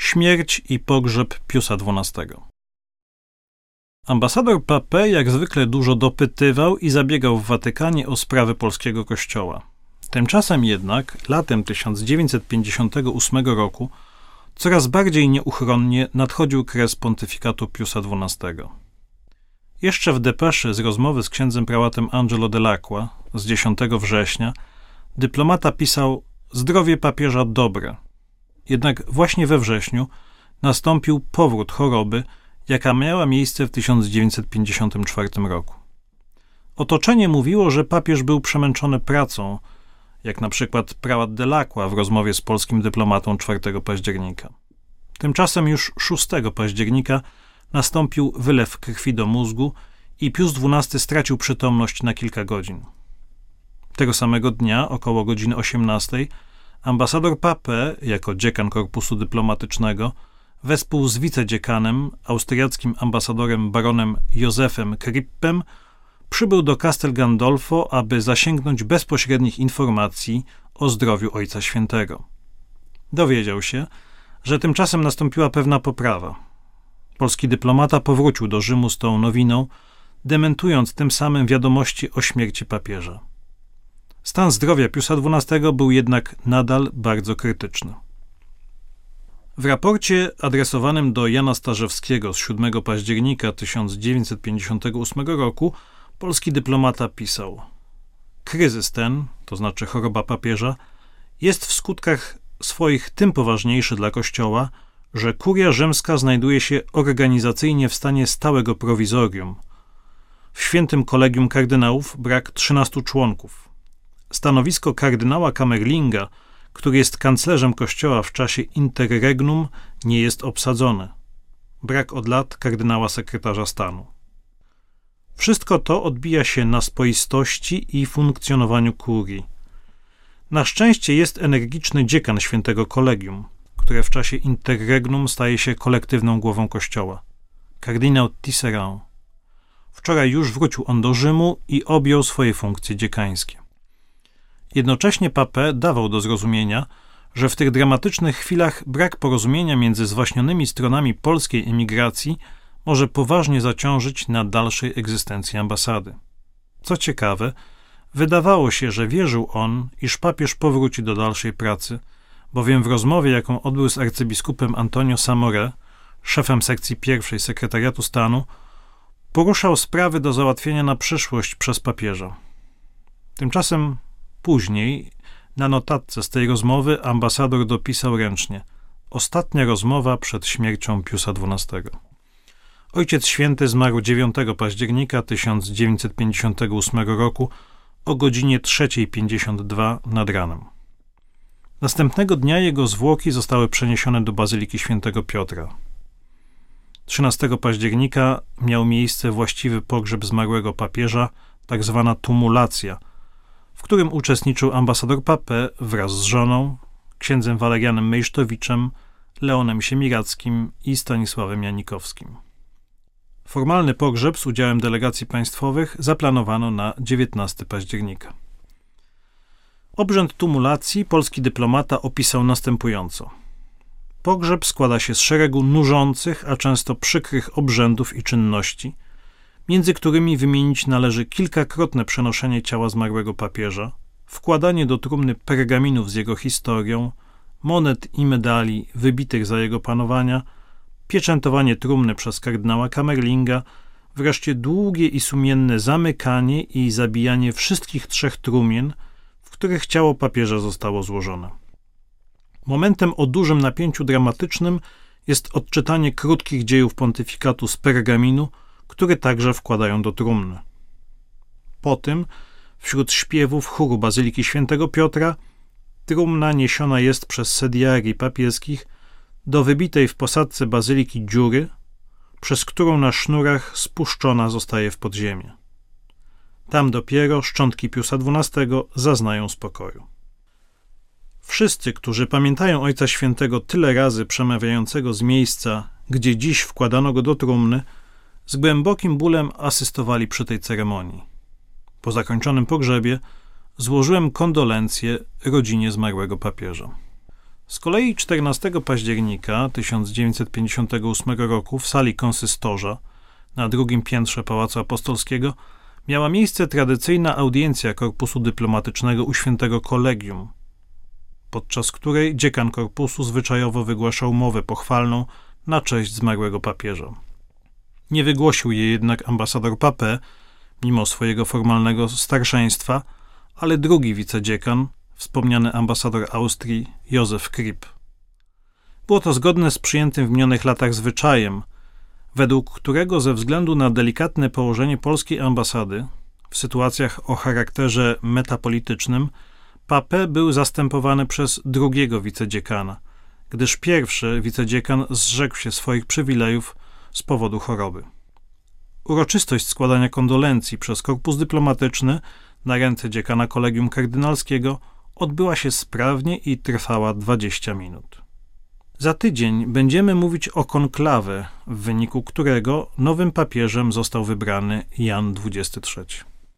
Śmierć i pogrzeb Piusa XII. Ambasador Papin jak zwykle dużo dopytywał i zabiegał w Watykanie o sprawy polskiego kościoła. Tymczasem jednak, latem 1958 roku, coraz bardziej nieuchronnie nadchodził kres pontyfikatu Piusa XII. Jeszcze w depeszy z rozmowy z księdzem prałatem Angelo Dell'Acqua z 10 września dyplomata pisał: zdrowie papieża dobre. Jednak właśnie we wrześniu nastąpił powrót choroby, jaka miała miejsce w 1954 roku. Otoczenie mówiło, że papież był przemęczony pracą, jak na przykład prałat Dell'Acqua w rozmowie z polskim dyplomatą 4 października. Tymczasem już 6 października nastąpił wylew krwi do mózgu i Pius XII stracił przytomność na kilka godzin. Tego samego dnia, około godziny 18, ambasador Papin, jako dziekan korpusu dyplomatycznego, wespół z wicedzdziekanem, austriackim ambasadorem baronem Józefem Krippem, przybył do Castel Gandolfo, aby zasięgnąć bezpośrednich informacji o zdrowiu Ojca Świętego. Dowiedział się, że tymczasem nastąpiła pewna poprawa. Polski dyplomata powrócił do Rzymu z tą nowiną, dementując tym samym wiadomości o śmierci papieża. Stan zdrowia Piusa XII był jednak nadal bardzo krytyczny. W raporcie adresowanym do Jana Starzewskiego z 7 października 1958 roku polski dyplomata pisał: kryzys ten, to znaczy choroba papieża, jest w skutkach swoich tym poważniejszy dla Kościoła, że kuria rzymska znajduje się organizacyjnie w stanie stałego prowizorium. W świętym kolegium kardynałów brak 13 członków. Stanowisko kardynała Kamerlinga, który jest kanclerzem Kościoła w czasie interregnum, nie jest obsadzone. Brak od lat kardynała sekretarza stanu. Wszystko to odbija się na spoistości i funkcjonowaniu kurii. Na szczęście jest energiczny dziekan świętego kolegium, które w czasie interregnum staje się kolektywną głową Kościoła. Kardynał Tisserand. Wczoraj już wrócił on do Rzymu i objął swoje funkcje dziekańskie. Jednocześnie Papin dawał do zrozumienia, że w tych dramatycznych chwilach brak porozumienia między zwaśnionymi stronami polskiej emigracji może poważnie zaciążyć na dalszej egzystencji ambasady. Co ciekawe, wydawało się, że wierzył on, iż papież powróci do dalszej pracy, bowiem w rozmowie, jaką odbył z arcybiskupem Antonio Samoré, szefem sekcji pierwszej sekretariatu stanu, poruszał sprawy do załatwienia na przyszłość przez papieża. Tymczasem później, na notatce z tej rozmowy, ambasador dopisał ręcznie: ostatnia rozmowa przed śmiercią Piusa XII. Ojciec Święty zmarł 9 października 1958 roku o godzinie 3:52 nad ranem. Następnego dnia jego zwłoki zostały przeniesione do Bazyliki Świętego Piotra. 13 października miał miejsce właściwy pogrzeb zmarłego papieża, tak zwana tumulacja, w którym uczestniczył ambasador Papin wraz z żoną, księdzem Walerianem Mejsztowiczem, Leonem Siemirackim i Stanisławem Janikowskim. Formalny pogrzeb z udziałem delegacji państwowych zaplanowano na 19 października. Obrzęd tumulacji polski dyplomata opisał następująco. Pogrzeb składa się z szeregu nużących, a często przykrych obrzędów i czynności, między którymi wymienić należy kilkakrotne przenoszenie ciała zmarłego papieża, wkładanie do trumny pergaminów z jego historią, monet i medali wybitych za jego panowania, pieczętowanie trumny przez kardynała Kamerlinga, wreszcie długie i sumienne zamykanie i zabijanie wszystkich 3 trumien, w których ciało papieża zostało złożone. Momentem o dużym napięciu dramatycznym jest odczytanie krótkich dziejów pontyfikatu z pergaminu, który także wkładają do trumny. Po tym, wśród śpiewów chóru Bazyliki Świętego Piotra, trumna niesiona jest przez sediari papieskich do wybitej w posadzce bazyliki dziury, przez którą na sznurach spuszczona zostaje w podziemie. Tam dopiero szczątki Piusa XII zaznają spokoju. Wszyscy, którzy pamiętają Ojca Świętego tyle razy przemawiającego z miejsca, gdzie dziś wkładano go do trumny, z głębokim bólem asystowali przy tej ceremonii. Po zakończonym pogrzebie złożyłem kondolencje rodzinie zmarłego papieża. Z kolei 14 października 1958 roku w sali konsystorza na drugim piętrze Pałacu Apostolskiego miała miejsce tradycyjna audiencja Korpusu Dyplomatycznego u Świętego Kolegium, podczas której dziekan korpusu zwyczajowo wygłaszał mowę pochwalną na cześć zmarłego papieża. Nie wygłosił jej jednak ambasador Papin, mimo swojego formalnego starszeństwa, ale drugi wicedziekan, wspomniany ambasador Austrii Józef Kripp. Było to zgodne z przyjętym w minionych latach zwyczajem, według którego ze względu na delikatne położenie polskiej ambasady w sytuacjach o charakterze metapolitycznym Papin był zastępowany przez drugiego wicedzekana, gdyż pierwszy wicedziekan zrzekł się swoich przywilejów z powodu choroby. Uroczystość składania kondolencji przez korpus dyplomatyczny na ręce dziekana Kolegium Kardynalskiego odbyła się sprawnie i trwała 20 minut. Za tydzień będziemy mówić o konklawę, w wyniku którego nowym papieżem został wybrany Jan XXIII.